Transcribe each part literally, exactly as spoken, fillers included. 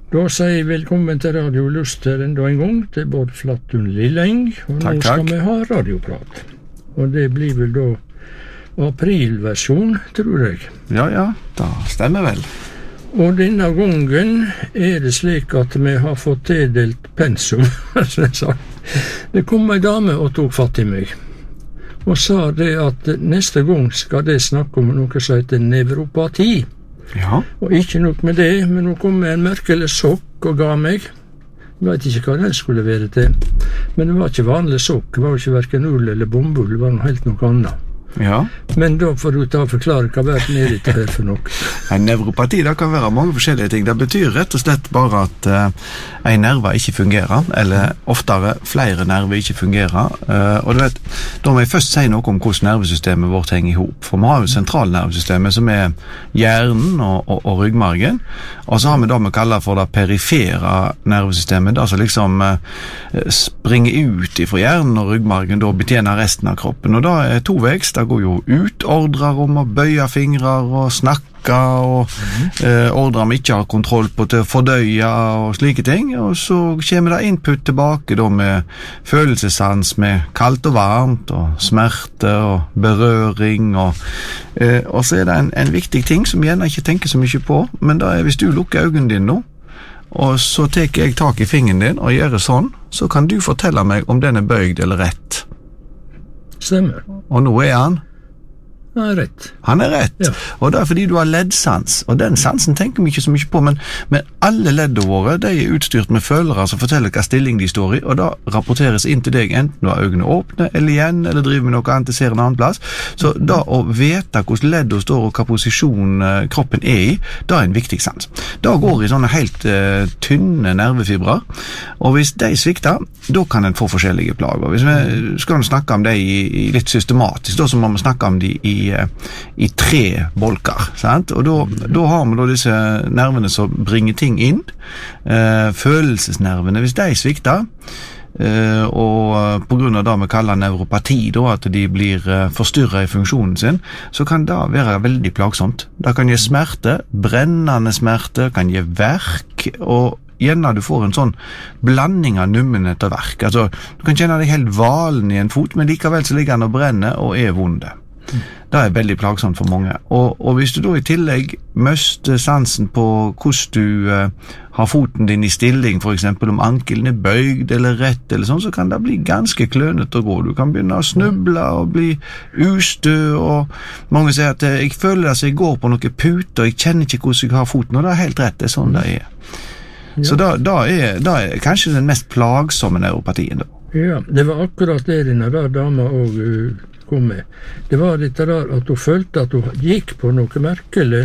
Da sier jeg velkommen til Radio Luster enda en gang til Bård Flattun Lilleng, og takk, nå skal takk. vi ha radioprat. Og det blir vel da aprilversjon, tror jeg. Ja, ja, da stemmer vel. Og denne gangen er det slik at vi har fått tildelt pensum, som jeg sa. Det kom en dame og tok fatt i meg, og sa det at neste gang skal det snakke om noe som heter nevropati. Ja. Og ikke nok med det, men hun kom med en merkelig sokk og ga meg. Jeg vet ikke hva den skulle være til. Men det var ikke vanlig sokk, det var ikke hverken ull eller bombull, det var noe helt noe annet. Ja. Men da får du ta og forklare hva verden er dette her for noe. En nevropati, det kan være mange forskjellige ting. Det betyr rett og slett bare at uh, en nerve ikke fungerer, eller oftere flere nerver ikke fungerer. Uh, og du vet, da må jeg først si noe om hvordan nervesystemet vårt henger ihop. For vi har jo sentralnervesystemet som er hjernen og, og, og ryggmargen, og så har vi det vi kaller for det perifere nervesystemet, det som liksom uh, springer ut fra hjernen og ryggmargen, da betjener resten av kroppen. Og da er toveis. Det går jo ut ordrer om å bøye fingrer og snakke og mm. eh, ordrer vi ikke har kontroll på til å fordøye og slike ting, og så kommer det input tilbake da med følelsessans med kaldt og varmt og smerte og berøring og, eh, og så er det en, en viktig ting som jeg gjerne ikke tenker så mye på, men da er hvis du lukker øynene dine nå, og så tar jeg tak i fingeren din og gjør det sånn, så kan du fortelle meg om den er bøyd eller rett. Stemmer. Og nå er han? Han er rett. Han er rett. Ja. Og det er fordi du har leddsans, og den sansen tenker vi ikke så mye på, men, men alle leddene våre, de er utstyrt med følere som forteller hva stilling de står i, og da rapporteres inn til deg enten du har øynene åpne, eller igjen, eller driver med noe annet, ser en annen plass. Så da å vite hvordan leddene står og hva posisjon kroppen er i, da er en viktig sans. Da går i sånne helt uh, tynne nervefibrer, og hvis de svikter, da kan en få forskjellige plager. Hvis vi skal snakke om det i, i litt systematisk, da så må vi snakke om de i I, i tre bolker, sant? Og da, da har vi da disse nervene som bringer ting inn, eh, følelsesnervene, hvis de svikter, eh, og på grunn av det vi kaller nevropati, da, at de blir eh, forstyrret i funksjonen sin, så kan det være veldig plagsomt. Det kan gi smerte, brennende smerte, kan gi verk, og gjerne du får en sånn blanding av nummenhet og verk. Altså, du kan kjenne deg helt valen i en fot, men likevel så ligger den og brenner og er vonde. Det er veldig plagsomt for mange. Og, og hvis du da i tillegg møster sansen på hvordan du uh, har foten din i stilling, for eksempel om ankelen er bøyd eller rett eller sånn, så kan det bli ganske klønete å gå. Du kan begynne å snuble og bli ustø, og mange sier at jeg føler at jeg går på noen puter, og jeg kjenner ikke hvordan jeg har foten, og det er helt rett, det er sånn det er. Ja. Så da, da, er, da er kanskje den mest plagsomme neuropatien da. Ja, det var akkurat det denne der dama og uh, kom med. Det var dette der at hun følte at hun gikk på noe merkelig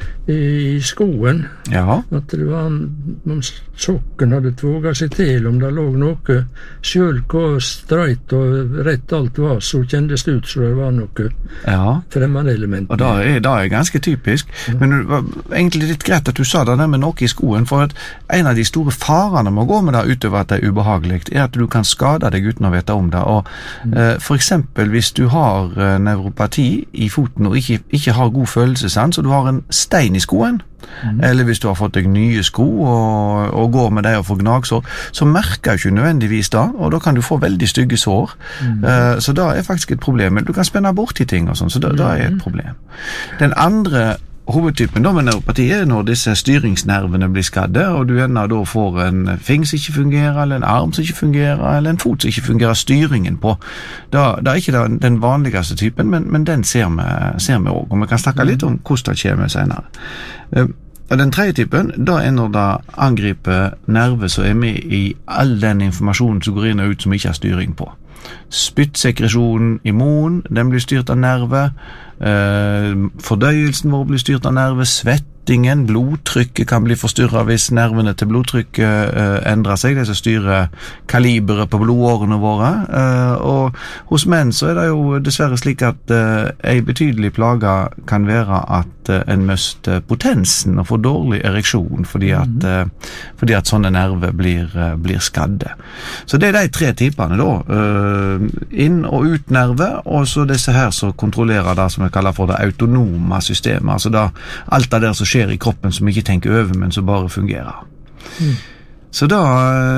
i skoen. Ja. At det var om sokken hadde tvoget seg til, om det lå noe selv hvor streit og rett alt var, så kjendes det ut så det var noe ja. fremmede element. Og det er, det er ganske typisk, ja. Men det var egentlig litt greit at du sa det der med noe i skoen, for at en av de store farene med å gå med det utover at det er ubehagelig, er at du kan skade deg uten å vite om det, og mm. eh, for eksempel hvis du har eh, nevropati i foten og ikke, ikke har god følelsesans, og du har en stein i skoen, mm. eller hvis du har fått deg nye sko og, og går med deg og får gnagsår, så merker du ikke nødvendigvis det, og da kan du få veldig stygge sår. Mm. Uh, så det er faktisk et problem. Men du kan spenne bort i ting og sånn, så det, det er et problem. Den andre hovedtypen da med neuropati er når disse styringsnervene blir skadde, og du ender da får en finger som ikke fungerer, eller en arm som ikke fungerer, eller en fot som ikke fungerer styringen på. Da, da er ikke den, den vanligste typen, men, men den ser vi, ser vi også, og vi kan snakke litt om hvordan det kommer senere. Uh, og den tredje typen, da er når det angriper nerver som er med i all den informasjonen som går inn og ut som ikke har styring på. Spyttsekresjonen i munnen, den blir styrt av nerver, eh, fordøyelsen vår blir styrt av nerver, svettingen, blodtrykket kan bli forstyrret hvis nervene til blodtrykket eh, endrer seg, det som styrer kaliberet på blodårene våre, eh, og hos menn så er det jo dessverre slik at eh, en betydelig plage kan være at eh, en mister potensen og får dårlig ereksjon fordi at, eh, fordi at sånne nerver blir, eh, blir skadde. Så det er de tre typene da, eh, inn- og ut-nerve, og så disse her som kontrollerer det som vi kaller for det autonome systemet, altså da, alt det der som skjer i kroppen som ikke tenker over, men som bare fungerer. Mm. Så da,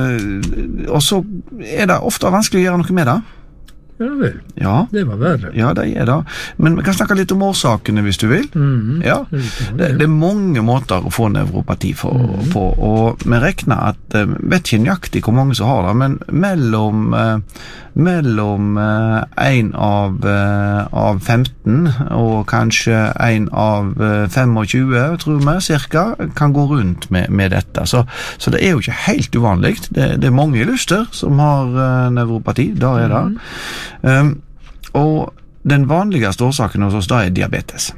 og så er det ofte vanskelig å gjøre noe med det. Ja vel, ja. Det var verre. Ja, det er det. Men vi kan snakke litt om årsakene hvis du vil. Mm-hmm. Ja. Det, det er mange måter å få nevropati for, mm-hmm. på, og vi regner at, jeg vet ikke nøyaktig hvor mange som har det, men mellom, eh, mellom eh, en av, eh, av femten og kanskje en av eh, tjuefem, tror vi, cirka, kan gå rundt med, med dette. Så, så det er jo ikke helt uvanlig. Det, det er mange lyster som har eh, nevropati, da er det. Mm-hmm. Um, og den vanligste årsaken hos oss da er diabetes.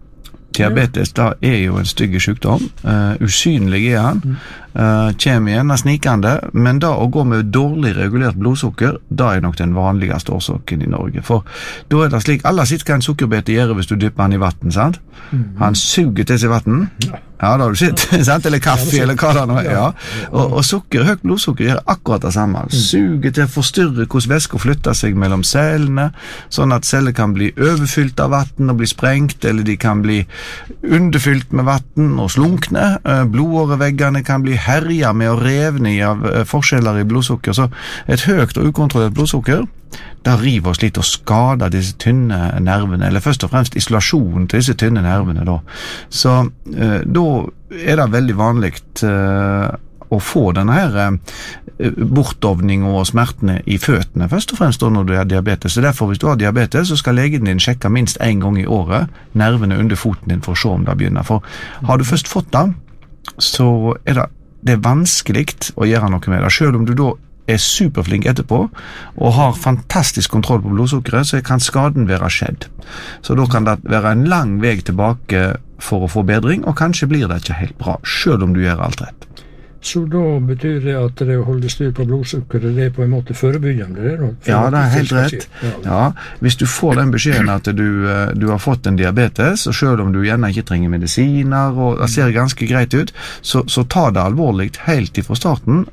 Diabetes da er jo en stygge sykdom, uh, usynlig er han, uh, kommer igjen, er snikende, men da å gå med dårlig regulert blodsukker, da er nok den vanligste årsaken i Norge. For da er det slik, alle sitter hva en sukkerbete gjør hvis du dypper han i vatten, sant? Mm-hmm. Han suger til seg vatten. Ja, da har du sitt, sant? Eller kaffe, eller hva det nå er, ja. Og, og sukker, høyt blodsukker gjør akkurat det samme. Suger til å forstyrre hvordan væsker flytter seg mellom cellene, sånn at celler kan bli overfylt av vatten og bli sprengt, eller de kan bli underfylt med vatten og slunkne. Blodåreveggene kan bli herja med å revne av forskjeller i blodsukker. Så et høyt og ukontrollert blodsukker, da river oss litt og skader disse tynne nervene, eller først og fremst isolasjonen til disse tynne nervene da. Så eh, da er det veldig vanligt eh, å få denne her eh, bortovning og smertene i føttene, først og fremst da når du har diabetes. Så derfor, hvis du har diabetes, så skal legen din sjekke minst en gang i året nervene under foten din for å se om det begynner. For har du først fått det, så er det, det er vanskelig å gjøre noe med det, selv om du da er superflink etterpå og har fantastisk kontroll på blodsukkeret, så kan skaden være skjedd. Så da kan det være en lang vei tilbake for å få bedring, og kanskje blir det ikke helt bra, selv om du gjør alt rett. Så da betyr det at det å holde styr på blodsukkeret, det er på en måte forebyggende? Det, da, ja, det er helt rett. Ja, hvis du får den beskjeden at du, du har fått en diabetes, og selv om du gjerne ikke trenger medisiner, og det ser ganske greit ut, så, så ta det alvorlig helt ifra starten,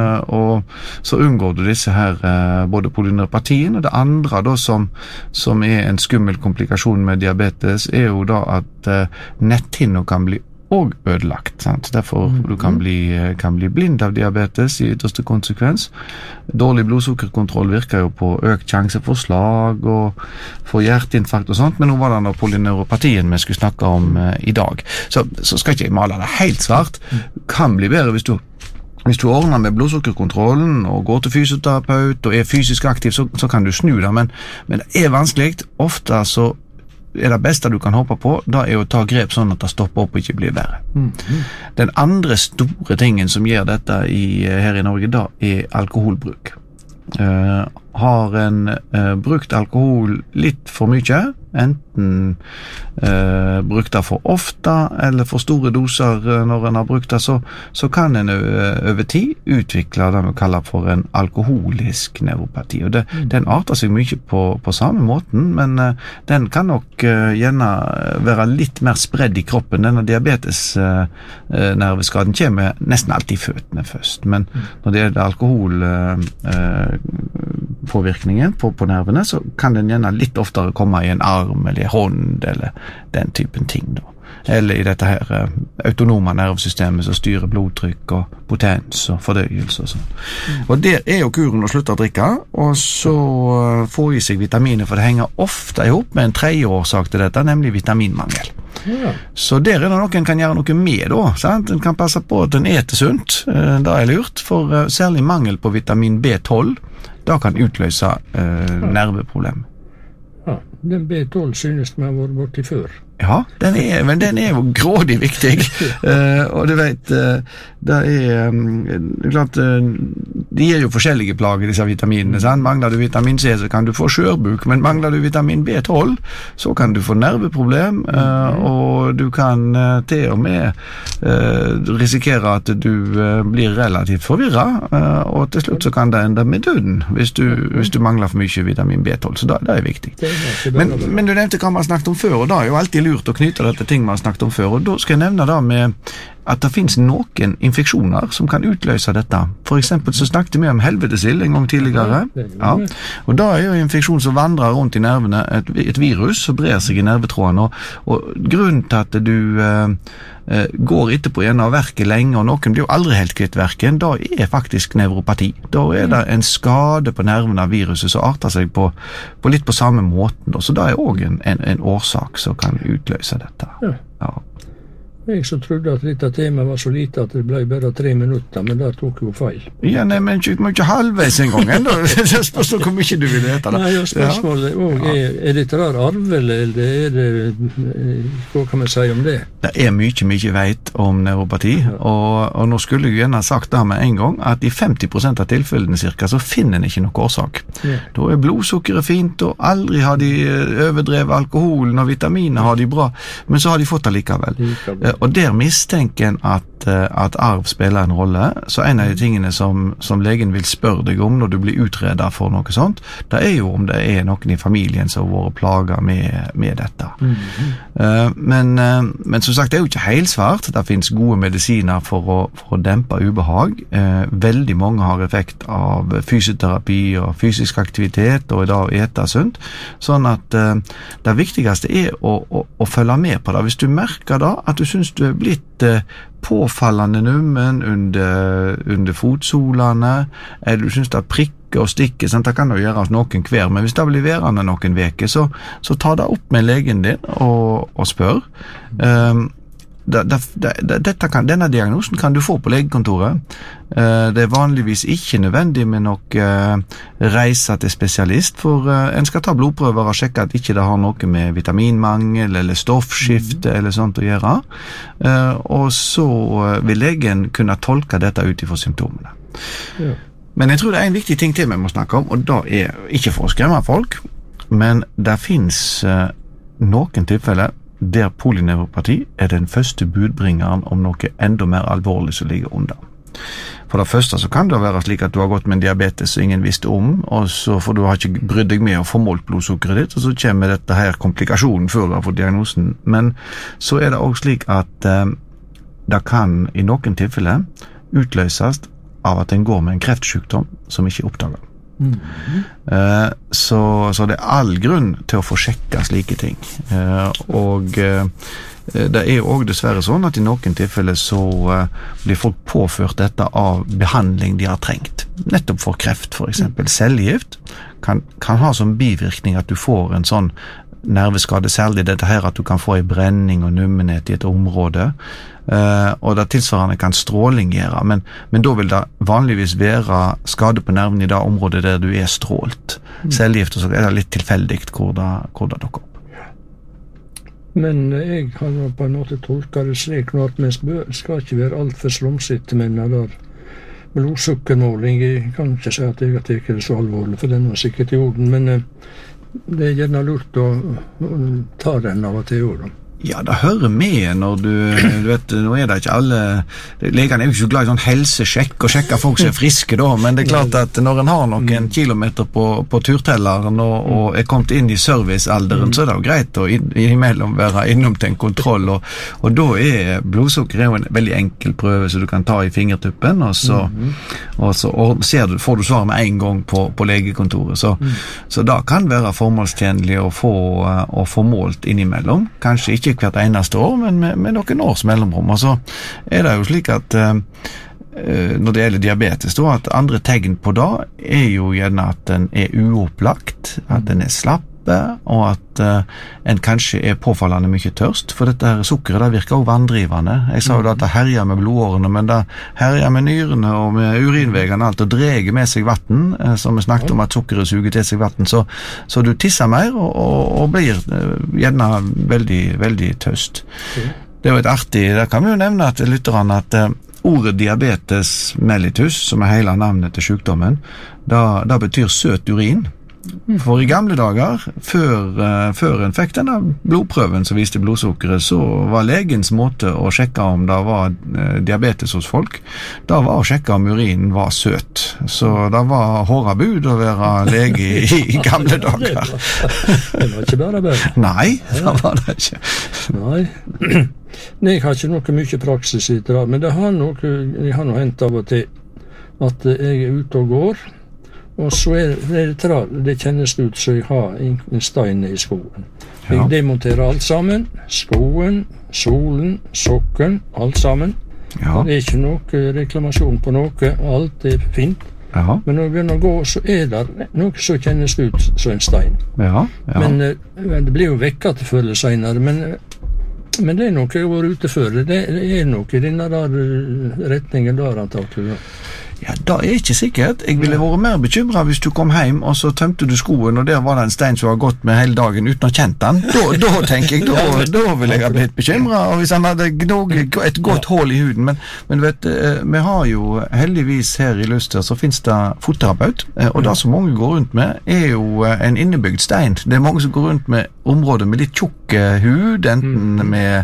og så unngår du disse her, både polyneuropatien, og det andre da som, som er en skummel komplikasjon med diabetes, er jo da at netthinna kan bli og ødelagt, sant? Derfor mm-hmm. du kan bli, kan bli blind av diabetes i ytterste konsekvens. Dårlig blodsukkerkontroll virker jo på økt sjanse for slag og for hjerteinfarkt og sånt, men nå var det noe polyneuropatien vi skulle snakke om uh, i dag. Så, så skal ikke jeg male det helt svart. Kan bli bedre hvis du Hvis du ordner med blodsukkerkontrollen og går til fysioterapeut og er fysisk aktiv, så, så kan du snu det, men, men det er vanskelig. Ofte så er det beste du kan håpe på, da er å ta grep sånn at det stopper opp og ikke blir verre. Mm-hmm. Den andre store tingen som gjør dette i, her i Norge, da er alkoholbruk. Uh, har en uh, brukt alkohol litt for mye, enten uh, brukt det for ofte eller for store doser uh, når en har brukt det, så, så kan en uh, over tid utvikle det vi kaller for en alkoholisk nevropati. Og det, mm. Den arter seg mye på, på samme måten, men uh, den kan nok uh, gjerne være litt mer spredd i kroppen. Denne diabetes-nerveskaden uh, kommer nesten alltid i føttene først, men mm. når det gjelder alkohol uh, uh, påvirkningen på, på nervene, så kan den gjerne litt oftere komme i en arm eller i hånd eller den typen ting da. Eller i dette her uh, autonome nervesystemet som styrer blodtrykk og potens og fordøyelse og sånn. Mm. Og der er jo kuren å slutte å drikke, og så uh, få i seg vitaminer, for det henger ofte ihop med en tredje årsak til dette, nemlig vitaminmangel. Ja. Så der er det noe en kan gjøre noe med da, sant? En kan passe på at en eter sunt, uh, det er lurt, for uh, særlig mangel på vitamin B tolv, da kan utløse uh, nerveproblemer. Ja, den B tolv synes vi har vært borti før. Ja, den er, men den er jo grådig viktig. uh, og du vet, uh, det er um, klart, uh, de er jo forskjellige plager, disse vitaminene, sant? Mangler du vitamin C, så kan du få skjørbuk, men mangler du vitamin B tolv, så kan du få nerveproblem, uh, og du kan uh, til og med uh, risikere at du uh, blir relativt forvirret, uh, og til slutt så kan det ende med døden, hvis du, hvis du mangler for mye vitamin B tolv, så da, det er viktig. Men, men du nevnte hva man har snakket om før, og da er jo alltid lurt å knyte dette ting man har snakket om før, og da skal jeg nevne da med at det finnes noen infeksjoner som kan utløse dette. For eksempel så snakket vi om helvetesild en gang tidligere. Ja. Og da er jo infeksjon som vandrer rundt i nervene et, et virus som brer seg i nervetrådene. Og, og grunnen til at du eh, går etterpå igjen av verket lenge, og noen blir jo aldri helt kvitt verken, da er faktisk nevropati. Da er det en skade på nervene av viruset som arter seg på, på litt på samme måten. Så da er også en, en, en årsak som kan utløse dette. Ja. Ja. Jeg så trodde at dette temaet var så lite at det ble bare tre minutter, men der tok jo feil. Ja, nei, men ikke, ikke halvveis en gang enda. Det spørs hvor mye du vil vite da. Nei, ja, spørsmålet ja. er, er dette der arvelig, eller er det, hva kan man si om det? Det er mye, mye veit om neuropati, ja. og, og nå skulle jeg gjerne sagt det med en gang, at i femti prosent av tilfellene cirka, så finner en ikke noe årsak. Ja. Da er blodsukkeret fint, og aldri har de overdrevet alkoholen, og vitaminer har de bra, men så har de fått det likevel. likevel. Og der mistenker en at, at arv spiller en rolle, så en av de tingene som, som legen vil spørre deg om når du blir utredet for noe sånt, det er jo om det er noen i familien som har vært plaget med, med dette. Mm-hmm. uh, men, uh, men som sagt, det er jo ikke helt svart. Det finnes gode medisiner for å, for å dempe ubehag. Uh, veldig mange har effekt av fysioterapi og fysisk aktivitet, og i dag ete sunt. Sånn at uh, det viktigste er å, å, å følge med på det. Hvis du merker da at du synes du er blitt eh, påfallende nummen under, under fotsolene, eller du synes det er prikker og stikker, sånn, det kan jo gjøre noen hver, men hvis det blir værende noen veker, så, så ta det opp med legen din og, og spør. Um, det, det, det, dette kan, denne diagnosen kan du få på legekontoret. Uh, det er vanligvis ikke nødvendig med noe uh, reise til spesialist, for uh, en skal ta blodprøver og sjekke at ikke det har noe med vitaminmangel eller stoffskifte mm. eller sånt å gjøre. Uh, og så uh, vil legen kunne tolke dette ut ifra symptomene. Ja. Men jeg tror det er en viktig ting til vi må snakke om, og da er ikke for å skremme folk, men det finnes uh, noen tilfeller der polyneuropati er den første budbringeren om noe enda mer alvorlig som ligger under. For det første så kan det være slik at du har gått med en diabetes som ingen visste om, og så for du har ikke brydd deg med å få målt blodsukkeret ditt, og så kommer dette her komplikasjonen før du har fått diagnosen. Men så er det også slik at eh, det kan i noen tilfeller utløses av at en går med en kreftsykdom som ikke er oppdaget. Mm-hmm. uh, så, så det er all grunn til å få sjekka slike ting, uh, og uh, det er jo også dessverre sånn at i noen tilfeller så uh, blir folk påført dette av behandling de har trengt, nettopp for kreft. For eksempel mm. cellegift kan, kan ha som bivirkning at du får en sånn nerveskade, særlig dette her at du kan få en brenning og nummenhet i et område, uh, og det tilsvarende kan stråling gjøre, men, men da vil det vanligvis være skade på nerven i det området der du er strålt. Mm. Cellegift, og så er det litt tilfeldig hvor det, hvor det dukker opp. Men jeg har på en måte tolket det slik nå at vi skal ikke være alt for slumsitte med det der blodsukkermåling. Jeg kan ikke si at jeg har tatt det så alvorlig, for den var sikkert i orden, men uh, det er gjerne lurt å, å ta den av og til ord. Ja, det hører med når du, du vet, nå er det ikke alle, legene er jo ikke så glad i sånn helsesjekk og sjekke folk som er friske da, men det er klart at når en har noen mm. kilometer på, på turtelleren og, og er kommet inn i servicealderen, mm. så er det jo greit å innimellom være innom til en kontroll, og, og da er blodsukker er jo en veldig enkel prøve som du kan ta i fingertuppen, og så, mm. og så og ser du, får du svar med en gang på, på legekontoret, så, mm. så da kan være formålstjenlig å få, å få målt innimellom, kanskje ikke ikke hvert eneste år, men med, med noen års mellomrom. Og så er det jo slik at uh, når det gjelder diabetes, da, at andre tegn på det er jo gjerne at den er uopplagt, at den er slapp, og at uh, en kanskje er påfallende mye tørst, for dette her sukkeret det virker også vanndrivende. Jeg sa jo da at det herjer med blodårene, men det herjer med nyrene og med urinvegene, alt, og dreger med seg vatten, uh, som vi snakket om at sukkeret suger til seg vatten, så, så du tisser mer og, og, og blir uh, gjerne veldig, veldig tøst. Det er jo et artig, der kan vi jo nevne at lytterne at uh, ordet diabetes mellitus, som er hele navnet til sykdommen, da, da betyr søt urin. For i gamle dager, før, uh, før en fikk denne blodprøven som viste blodsukkeret, så var legens måte å sjekke om det var uh, diabetes hos folk, da var å sjekke om urinen var søt. Så det var hårabud å være lege i, i gamle dager. Det var, det var ikke bare bare. Nei, det var det ikke. Nei. Nei, jeg har ikke noe mye praksis i det, men det har noe, jeg har noe hentet av og til at jeg er ute og går, og så er det, tra, det kjennes ut som jeg har en stein i skoen. Jeg Ja. demonterer alt sammen, skoen, solen, sokken, alt sammen. Ja, Det er ikke noe reklamasjon på noe, alt er fint. ja, Men når jeg begynner å gå, så er det noe som kjennes ut som en stein. ja, ja. Men eh, det blir jo vekk at det føles senere, men, men det er noe jeg har vært ute før. Det, det er noe i denne der eh, retningen der, antakelig. Ja, det er ikke sikkert. Jeg ville vært mer bekymret hvis du kom hjem, og så tømte du skoen, og der var det en stein som har gått med hele dagen uten å ha kjent den. Da, da tenker jeg, da, da ville jeg ha blitt bekymret, og hvis han hadde gnoget et godt hål i huden. Men, men vet, vi har jo heldigvis her i Luster, så finnes det fotterapeut, og det som mange går rundt med, er jo en innebygd stein. Det er mange som går rundt med områder med litt tjukke hud, enten med,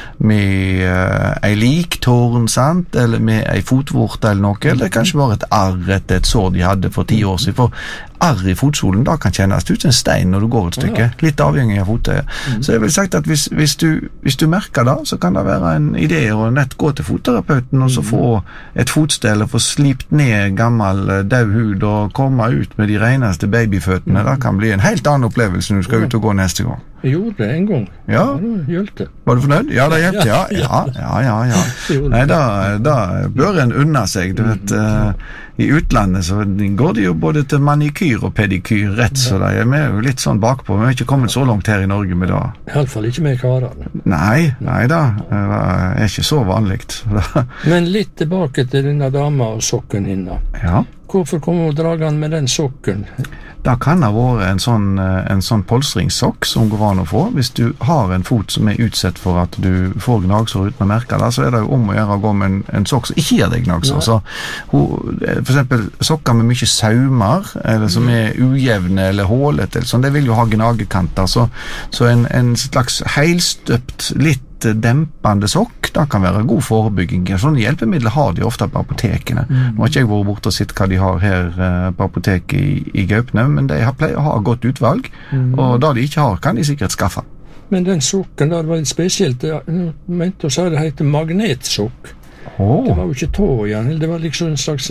med uh, ei liktårn, sant, eller med ei fotvorte eller noe, eller kanskje var et arr etter et sår de hadde for ti år siden. For arr i fotsolen, da kan kjennes ut som en stein når du går et stykke, litt avhengig av fotet. Mm. Så jeg vil sagt at hvis, hvis, du, hvis du merker det, så kan det være en idé å nett gå til fotterapeuten og så få et fotstell og få slipt ned gammel død hud og komme ut med de reneste babyføttene. Det kan bli en helt annen opplevelse når du skal ut og gå neste gang. Jeg gjorde det en gang. Ja. Det hjelpte. Var du fornøyd? Ja, det hjelpte, ja. Ja, ja, ja, ja. Nei, da, da bør en unna seg. Du vet, uh, i utlandet så går det jo både til manikyr og pedikyr rett, så det er vi jo litt sånn bakpå. Vi har ikke kommet så langt her i Norge med det. I alle fall ikke med karene. Nei, nei da. Det er ikke så vanligt. Men litt tilbake til denne dama og sokken hinna. Ja. Hvorfor kom hun dragende med den sokken? Det kan ha vært en sånn, en sånn polstringssokk som går an å få. Hvis du har en fot som er utsett for at du får gnagsår uten å merke det, så er det jo om å gjøre å gå med en, en sokk som ikke gir deg gnagsår. Så hun, for eksempel sokker med mye saumer, eller som er ujevne eller hålet, eller sånn, det vil jo ha gnagekanter. Så, så en, en slags heilstøpt, litt dempende sokk, da kan være god forebygging. Sånne hjelpemidler har de ofte på apotekene. Mm. Nå har ikke jeg vært borte og sett hva de har her uh, på apoteket i, i Gaupne, men de har pleier å ha godt utvalg, mm. og da de ikke har, kan de sikkert skaffe. Men den sokken der var litt spesielt. Jeg mente å si det heter magnetsokk. Oh. Det var jo ikke tå igjen, det var liksom en slags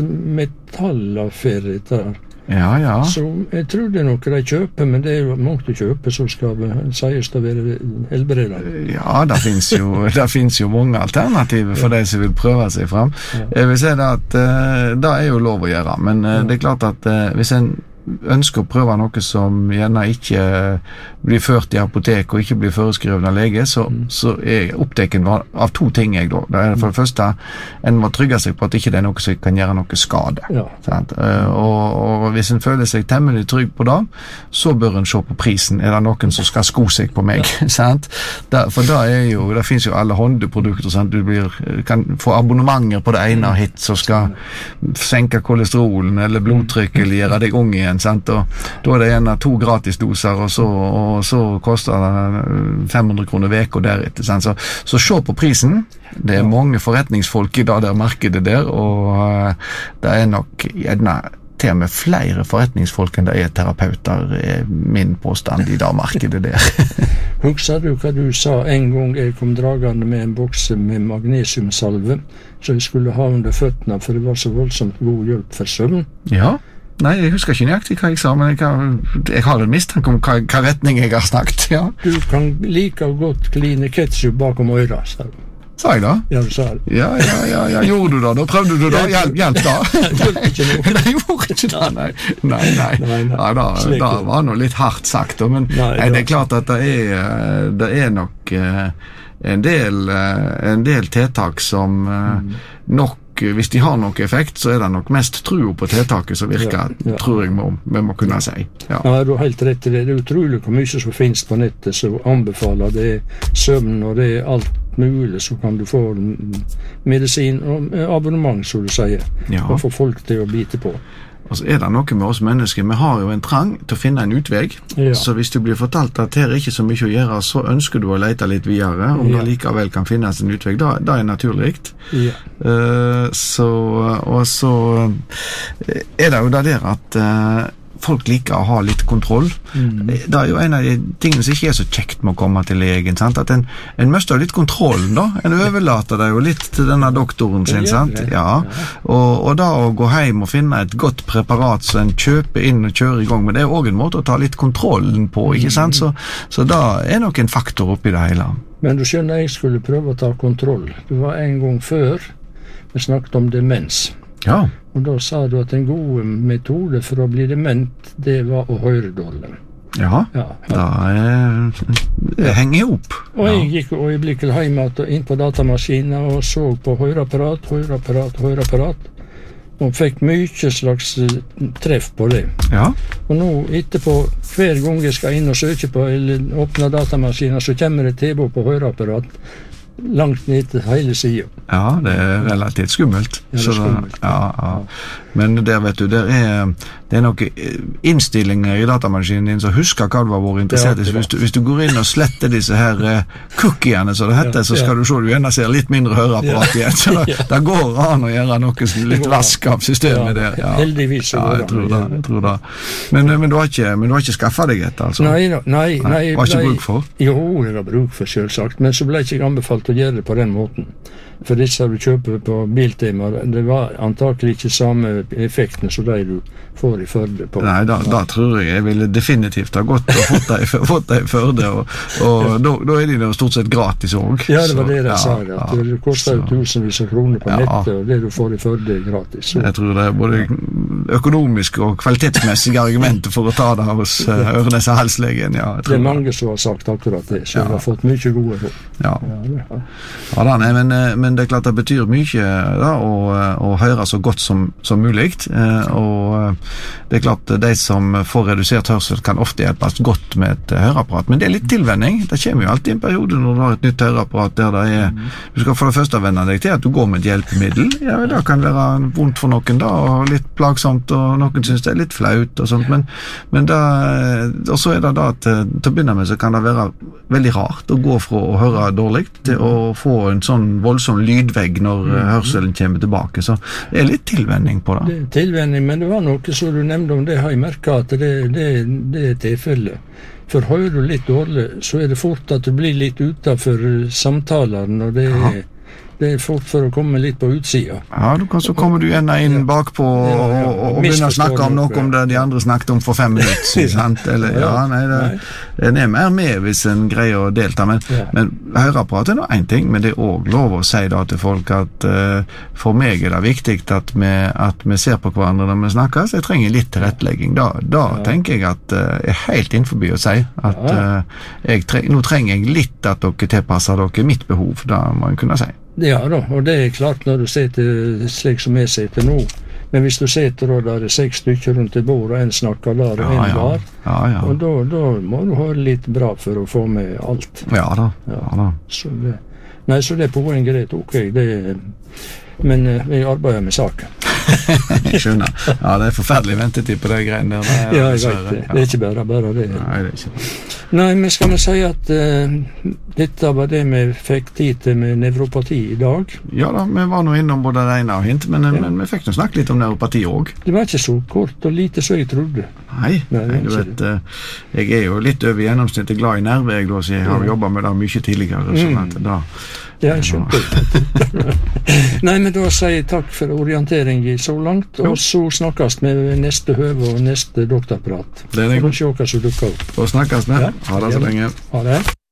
metallaffære der. Ja, ja. Så jeg tror det er noe de kjøper, men det er jo mange å kjøpe som skal sies å være helbredende. Ja, det finnes jo, det finnes jo mange alternativer for ja. De som vil prøve seg frem. Ja. Jeg vil si det at uh, det er jo lov å gjøre, men uh, ja. Det er klart at uh, hvis en ønsker å prøve noe som gjerne ikke blir ført i apotek og ikke blir foreskrevet av lege, så, mm. så er oppteken av to ting jeg da. Det er for det første, en må trygge seg på at ikke det er noe som kan gjøre noe skade. Ja. Uh, og, og hvis en føler seg temmelig trygg på det, så bør en se på prisen. Er det noen som skal sko seg på meg? Sant? Da, for da er jo, det finnes jo alle håndeprodukter, sant? Du blir, kan få abonnementer på det ene hit som skal senke kolesterolen eller blodtrykk eller gjøre deg ung igjen. Sant? Og da er det gjerne to gratisdoser, og så, og så koster det fem hundre kroner vek og deretter. Sant? Så, så se på prisen. Det er mange forretningsfolk i dag der markedet der, og uh, det er nok gjerne til og med flere forretningsfolk enn det er terapeuter, er min påstand i dag markedet der. Husker du hva du sa en gang jeg kom dragende med en bokse med magnesiumsalve, så jeg skulle ha under føttene, for det var så voldsomt god hjelp for søvn? Ja. Nei, jeg husker ikke nøyaktig hva jeg sa, men jeg, kan, jeg har en mistanke om hva, hva retning jeg har snakket, ja. Du kan like godt kline ketchup bakom øra, sa du. Sa jeg da? Ja, du sa det. Ja, ja, ja, ja. Gjorde du da? Da prøvde du da? Hjelp, hjelp da? Gjorde ikke noe. Nei, gjorde ikke det, nei. Nei, nei. nei, nei. Ja, da, da var noe litt hardt sagt, men nei, nei, det er klart at det er, det er nok uh, en, del, uh, en del tiltak som uh, mm. nok hvis de har noe effekt, så er det nok mest tro på tiltaket som virker, ja, ja. Tror jeg må, vi må kunne si. Ja. Ja, du har helt rett i det. Det er utrolig hvor mye som finnes på nettet som anbefaler. Det er søvn, og det er alt mulig, så kan du få medisin og abonnement, som du sier, ja. Og få folk til å bite på. Og så er det noe med oss mennesker, vi har jo en trang til å finne en utveg, Ja. så hvis du blir fortalt at her er ikke så mye å gjøre, så ønsker du å lete litt videre, om Ja. det likevel kan finnes en utveg, da, da er naturlig. Ja. Eh, så, og så eh, er det jo det der at eh, folk liker å ha litt kontroll. Mm. Det er jo en av de tingene som ikke er så kjekt med å komme til legen, sant? At en, en mister litt kontrollen da, en overlater det jo litt til denne doktoren sin, Det gjør sant? det. Ja, og, og da å gå hjem og finne et godt preparat som en kjøper inn og kjører i gang med, det er også en måte å ta litt kontrollen på, ikke sant? Så, så da er nok en faktor oppi det hele. Men du skjønner, jeg skulle prøve å ta kontroll. Det var en gang før vi snakket om demens. Ja, Og da sa du at en god metode for å bli dement, det var å høre dårlig. ja, Ja, ja. da er, det henger opp. Og jeg gikk øyeblikkelig hjem at- inn på datamaskinen og så på høreapparat, høreapparat, høreapparat. Og fikk mye slags eh, treff på det. Ja, Og nå etterpå, hver gang jeg skal inn og søke på eller åpne datamaskinen, så kommer det tilbud på høreapparat langt ned til hele siden. ja, det er relativt skummelt. Ja, det er Så da- skummelt. Ja, ja. Men der vet du, der er, det er noen innstillinger i datamaskinen din som husker hva du har vært interessert i. Det er Så hvis du, hvis du går inn og sletter disse her eh, cookiene, som det heter, Ja, så ja. skal du se du gjerne ser litt mindre høreapparat igjen. Så det, Ja. det går an å gjøre noe som litt går an. vask av systemet der. Ja. Heldigvis så Ja, går jeg det tror an å det. gjøre Jeg tror det. Men, men du har ikke, men du har ikke skaffet deg et, altså? Nei, da, nei, nei, Nei, var ikke nei. bruk for? Jo, jeg har bruk for, selvsagt, men så ble jeg ikke anbefalt å gjøre det på den måten. For disse du kjøper på Biltema, det var antakelig ikke samme effekten som de du får i Førde på. Nei, da, da tror jeg jeg ville definitivt ha gått og fått deg, fått deg i Førde, og, og da, da er de jo stort sett gratis òg. Ja, det var det de sa, at det koster jo tusenvis av kroner på Ja. nettet, og det du får i Førde er gratis. Så. Jeg tror det er både økonomiske og kvalitetsmessige argumenter for å ta det hos uh, Ørnes og halslegen. Ja, jeg Det tror er mange som har sagt akkurat det, så Ja. jeg har fått mye gode råd. Ja. Ja, det har- Ja, da, nei, men, eh, men det er klart det betyr mye da, å, å høre så godt som, som mulig. Eh, og eh, det er klart de som får redusert hørsel kan ofte hjelpes godt med et høreapparat, men det er litt tilvenning. Det kommer jo alltid en periode når du har et nytt høreapparat der det er du skal for det første venne deg til at du går med et hjelpemiddel. Ja, men det kan være vondt for noen da, og litt plagsomt, og noen synes det er litt flaut og sånt, men, men da, og så er det da at eh, til å begynne med så kan det være veldig rart å gå fra å høre dårlig til å få en sånn voldsom lydvegg når eh, hørselen kommer tilbake, så det er litt tilvenning på det. Det er tilvenning, men det var noe som du nevnte om det, har jeg merket at det, det, det er tilfellet. For hører du litt dårlig, så er det fort at du blir litt utenfor samtalene, og det er, det er fort for å komme litt på utsida. Ja, du kan, så kommer du gjerne inn bakpå og, Ja, ja. og, og begynner å snakke om noe om det de andre snakket om for fem minutter, sant? Eller, ja, nei, det, en er mer med hvis en greier å delta, men, Ja. men høreapparat er nå en ting, men det er også lov å si da til folk at uh, for meg er det viktig at vi, at vi ser på hverandre når vi snakker, så jeg trenger litt tilrettelegging. Da, da Ja. tenker jeg at uh, jeg er helt innenfor å si at Ja. uh, jeg tre, nå trenger jeg litt at dere tilpasser dere mitt behov, da må jeg kunne si. Ja da, og det er klart når du sitter slik som jeg sitter nå. Men hvis du sitter og der er seks stykker rundt et bord, og en snakker der, og Ja, en ja. der, Ja, ja. og da, da må du høre litt bra for å få med alt. Ja da. Ja. Ja da. Så det, nei, så det poenget er ok, det, men eh, jeg arbeider med saken. Jeg skjønner. Ja, det er forferdelig ventetid på de greiene der. Det er- Ja, jeg dessverre. vet det. Det er ikke bare bare det. Nei, det er ikke det. Nei, men skal vi si at eh, dette var det vi fikk tid til med nevropati i dag. Ja da, vi var nå innom både det ene og hint, men, Ja. men vi fikk nå snakke litt om neuropati òg. Det var ikke så kort og lite som jeg trodde. Nei, Nei, nei, du ikke vet, eh, jeg er jo litt over gjennomsnittet glad i nerver, jeg da, så jeg har Ja. jobbet med det mye tidligere. Sånn at da, Ja, jeg skjønte det. Nei, men da sier jeg takk for orientering så langt, Jo. og så snakkes vi ved neste høve og neste doktorprat. det er det For å godt. se hva som dukker opp. Og snakkes vi. Ja. Ha det så lenge. Ha det.